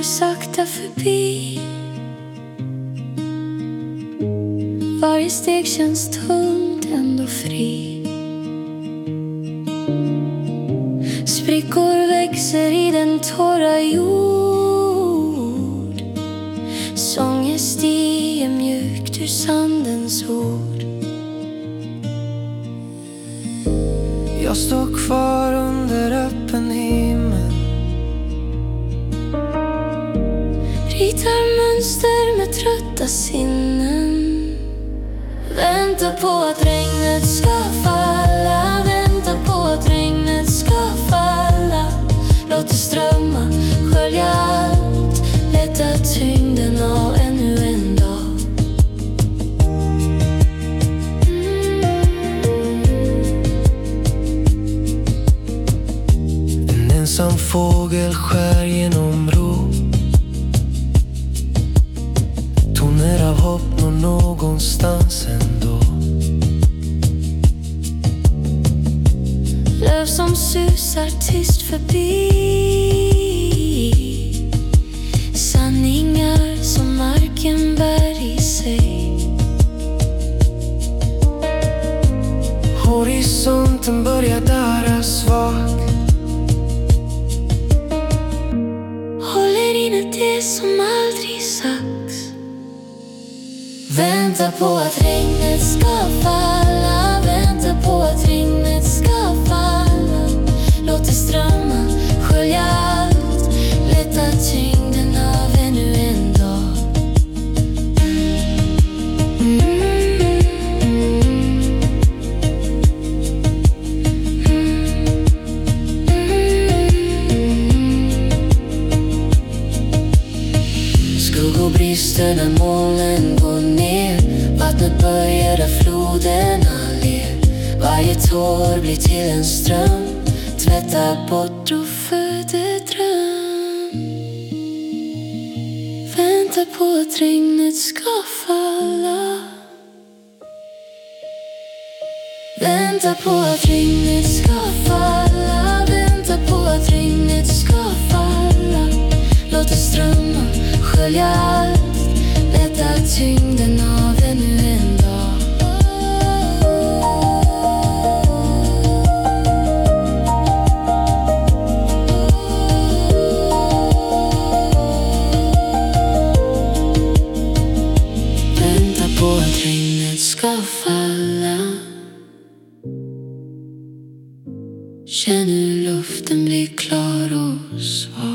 sakta förbi. Varje steg känns tungt, ändå fri. Sprickor växer i den torra jord. Sånger stiger mjukt ur sandens ord. Jag står kvar under öppen himmel, ritar mönster med trötta sinnen. Väntar på att regnet ska falla. Väntar på att regnet ska falla. Låt det strömma, skölja allt. Lätta tyngden av ännu en dag. En ensam fågel skär genom ro. Toner av hopp når någonstans ändå. Löv som susar tyst förbi. Sanningar som marken bär i sig. Horisonten börjar darra svagt. Håller inne det som aldrig sagts. Väntar på att regnet ska falla. Väntar på att regnet ska falla. Låt det strömma, skölja allt. Lätta tyngden av ännu en dag. Skuggor brister när molnen går ner. Vattnet börjar där floderna ler. Varje tår blir till en ström. Tvättar bort och föder dröm. Väntar på att regnet ska falla. Väntar på att regnet ska falla. Väntar på att regnet ska falla. Låt det strömma, skölja allt. Lätta tyngden av ännu en dag. Väntar på att regnet ska falla. Känn hur luften blir klar och sval.